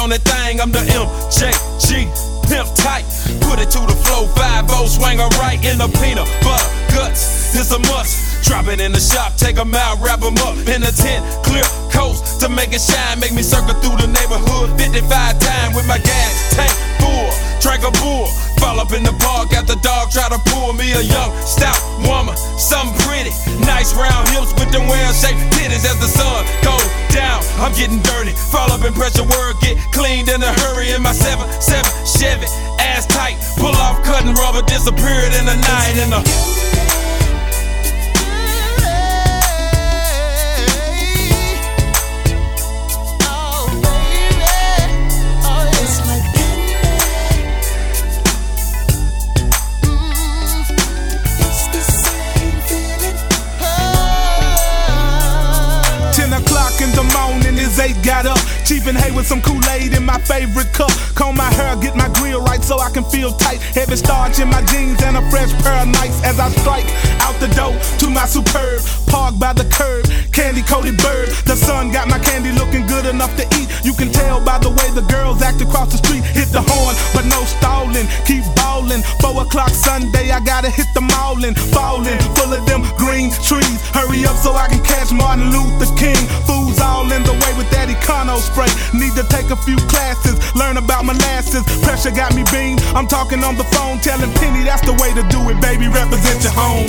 on that thing, I'm the MJG. Pimp tight, put it to the flow, 5-0, swing her right in the peanut butter guts, it's a must. Drop it in the shop, take them out, wrap them up in a tent, clear coast to make it shine. Make me circle through the neighborhood 55 times with my gas tank full. Drink a bull, fall up in the park after dog try to pull me a young stout woman, something pretty, nice round hips with them well-shaped titties. As the sun goes down, I'm getting dirty, fall up in pressure, word get cleaned in a hurry in my 7-7 Chevy, ass tight, pull off cutting rubber, disappeared in the night in the got up, cheap and hay with some Kool-Aid in my favorite cup. Comb my hair, get my grill right so I can feel tight. Heavy starch in my jeans and a fresh pair of Nikes as I strike out the door to my superb. Parked by the curb, candy-coated bird. The sun got my candy looking good enough to eat. You can tell by the way the girls act across the street. Hit the horn, but no stalling, keep ballin'. 4 o'clock Sunday, I gotta hit the mallin'. Fallin', full of them green trees. Hurry up so I can catch Martin Luther King. Fools all in the way with that Econo spray. Need to take a few classes, learn about molasses. Pressure got me beamed. I'm talking on the phone, telling Penny that's the way to do it, baby. Represent your home.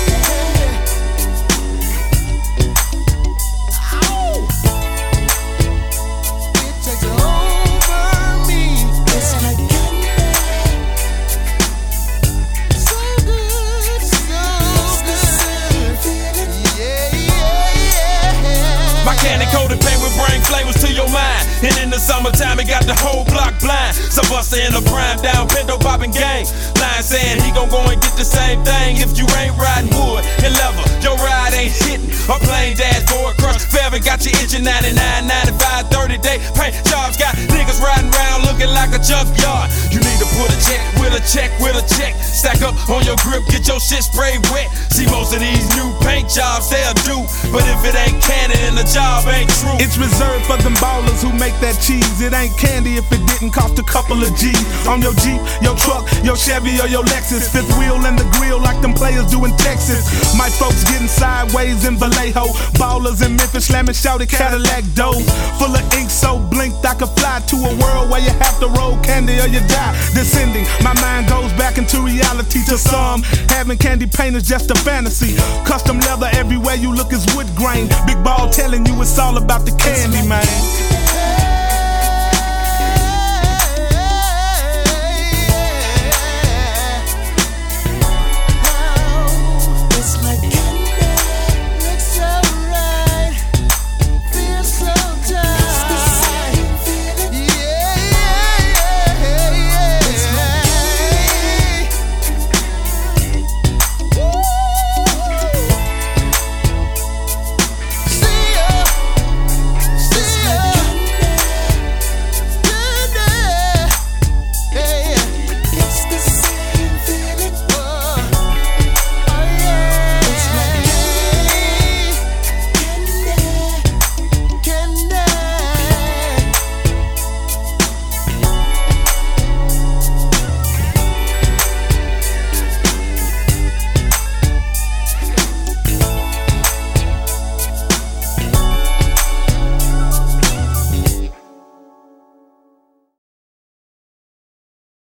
Candy-coated paint with brain flavors to your mind. And in the summertime, it got the whole block blind. Some buster in the prime down, Pinto popping gang. Line saying he gon' go and get the same thing. If you ain't riding wood and leather, your ride ain't hitting. A plain dashboard, crush forever, got you itching. 99, 95, 30-day paint jobs. Got niggas riding around looking like a junkyard. You need to put a check with a check with a check. Stack up on your grip, get your shit sprayed wet. See, most of these new paint jobs, they'll do. But if it ain't canon, then the job ain't true. It's reserved for them ballers who make that cheese. It ain't candy if it didn't cost a couple of G's. On your Jeep, your truck, your Chevy or your Lexus. Fifth wheel in the grill like them players do in Texas. My folks getting sideways in Vallejo. Ballers in Memphis slamming shouted Cadillac dough. Full of ink so blinked I could fly to a world where you have to roll candy or you die. Descending, my mind goes back into reality. To some, having candy paint is just a fantasy. Custom leather everywhere you look is wood grain. Big ball telling you it's all about the candy, man.